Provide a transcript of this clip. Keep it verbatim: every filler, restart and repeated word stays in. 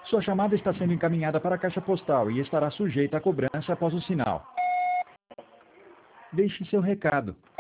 Sua chamada está sendo encaminhada para a caixa postal e estará sujeita a cobrança após o sinal. Deixe seu recado.